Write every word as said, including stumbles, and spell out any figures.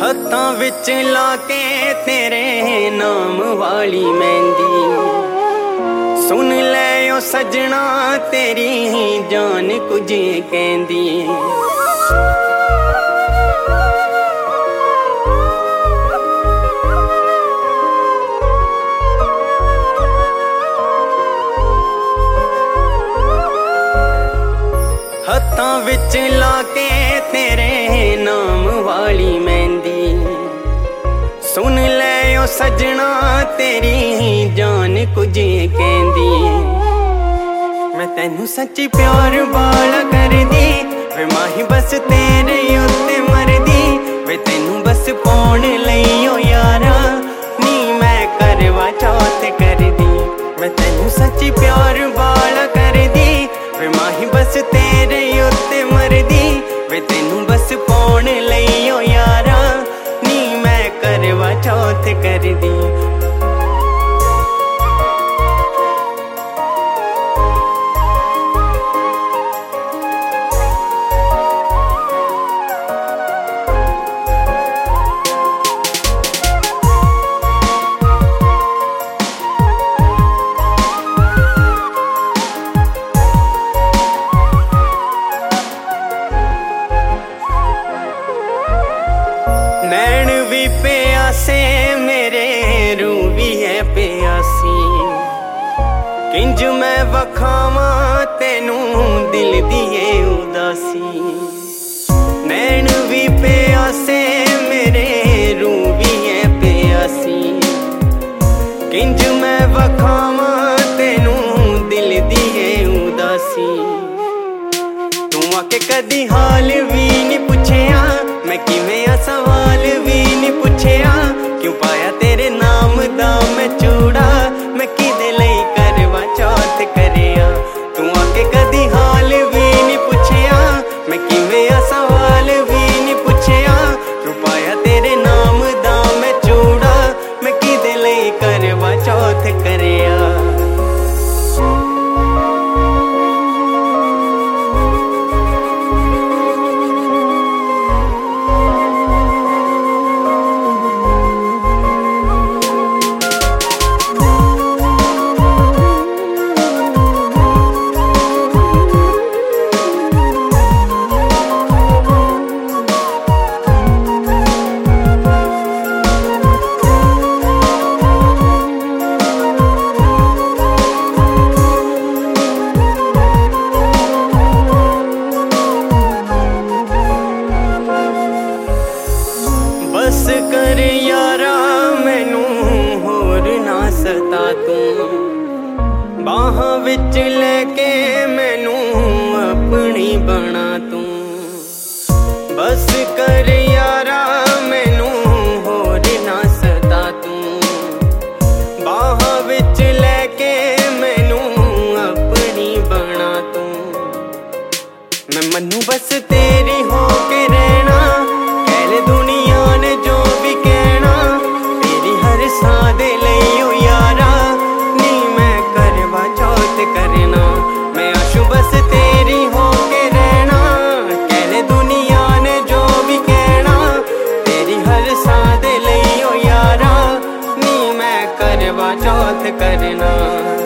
हत्थां विच लाके तेरे नाम वाली मेहंदी, सुन ले ओ सजना तेरी जान कुछ कहंदी। हत्थां विच लाके तेरे नाम वाली मेहंदी, सुन ले ओ सजना तेरी जान कुछ कहंदी। मैं तैनू सच्ची प्यार वाला करदी वे माही बस तेरे उत्ते मरदी वे तैनू बस पाउण लई ओ यारा नी मैं करवा चौथ करदी। मैं तैनू सच्ची प्यार वाला करदी वे माही बस तेरे उत्ते मरदी वे तैनू बस पाउण लई ओ यारा नी मैं करवा चौथ करदी। नैन भी प्यासे मेरे रूह भी है प्यासी, किंज मैं वखावा तेनू दिल दी है उदासी। नैन भी प्यासे मेरे रूह भी है प्यासी, किंज मैं वखावा तेनू दिल दी है उदासी। तू आके कदी हाल भी नहीं पुछया मैं किवें आ सवाल भी नहीं पुछया क्यों पाया तेरे नाम दा मैं चूड़ा मैं किदे लई करवा चौथ करिया। तू आके कदी हाल भी नहीं पुछया मैं किवें आ सवाल भी नहीं पुछया क्यों पाया तेरे नाम दा मैं चूड़ा मैं किदे लई करवा चौथ करिया। बस कर यारा मैनू होर ना सता तू, बाहां विच लेके मैनू अपनी बना तू। बस कर यारा मैनू होर ना सता तू, बाहां विच लेके मैनू अपनी बना तू। मैं मन्नू बस तेरी हो के रहना कहले दुनिया ने जो भी कहना तेरी हर सां दे लई ओ यारा नी मैं करवा चौथ करना। मैं आशू बस तेरी हो के रहना कहले दुनिया ने जो भी कहना तेरी हर सां दे लई ओ यारा नी मैं करवा चौथ करना।